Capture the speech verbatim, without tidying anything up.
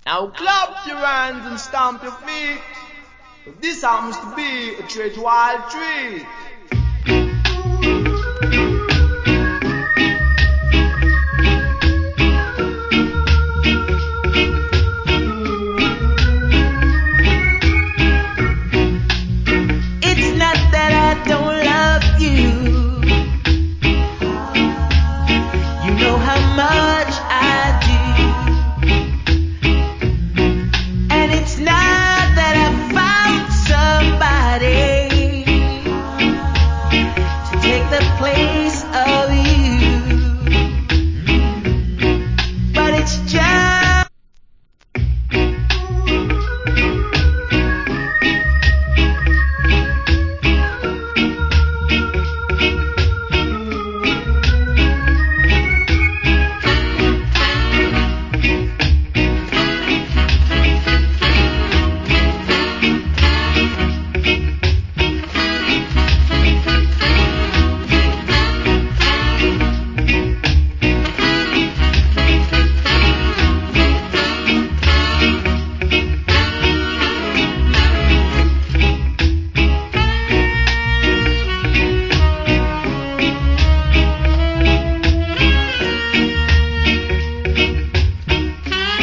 Now clap your hands and stamp your feet. This happens to be a treat wild treat.